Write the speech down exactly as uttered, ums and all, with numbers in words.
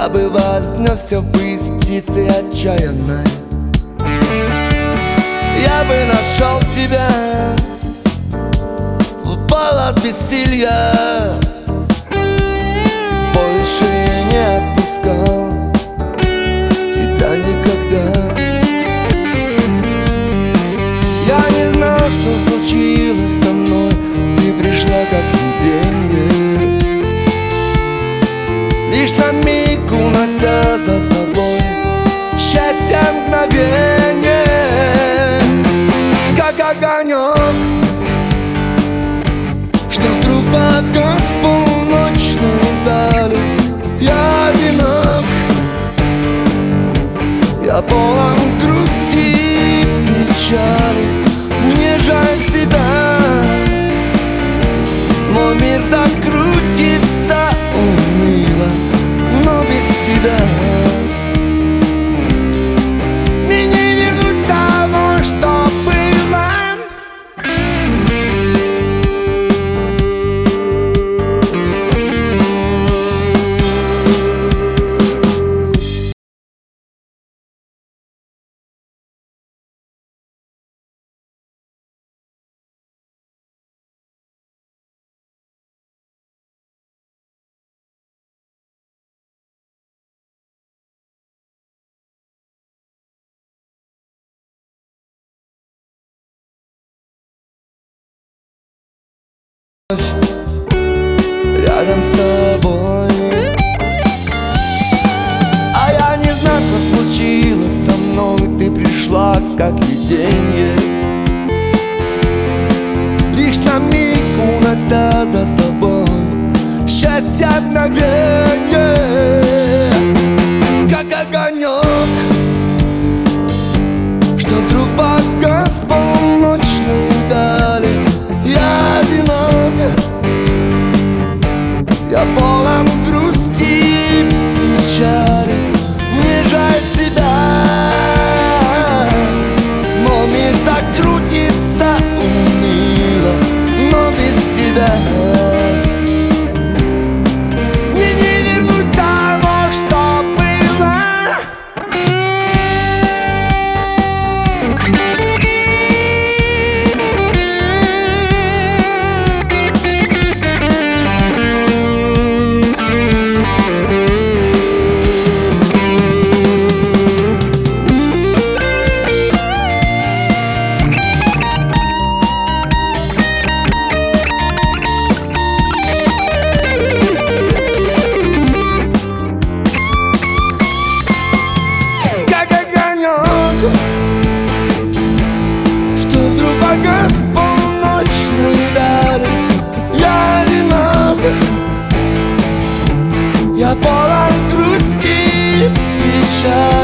Я бы вознесся ввысь птицей отчаянной. Я бы нашел тебя, упал от бессилья. Больше я не отпускал тебя никогда. Я не знал, что случилось со мной. Ты пришла как видение, лишь на миг унося за собой счастье мгновенье. Как огонек, что вдруг погас в полночной дали. Я одинок, я полон грусти и печали. Мне жаль себя, мой мир так крутится уныло, но без тебя мне не вернуть того, что было. Рядом с тобой. А я не знаю, что случилось со мной. Ты пришла как видение, лишь на миг унося за собой счастье мгновенье. Как огонек, что вдруг погас в полночной дали. Я одинок, я полон грусти и печали. Мне жаль себя, мой мир так крутится уныло, но без тебя мне не вернуть того, что было. Что вдруг погас в полночной дали. Я одинок, я полон грусти и печали.